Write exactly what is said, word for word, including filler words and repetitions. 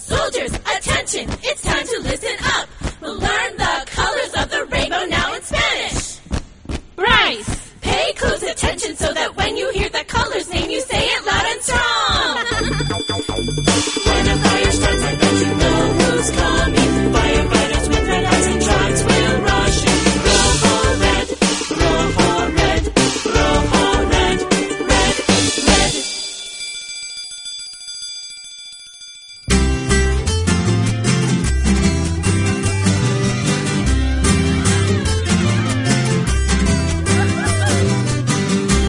Soldiers, attention! It's time to listen up! We'll learn the colors of the rainbow now in Spanish! Bryce! Pay close attention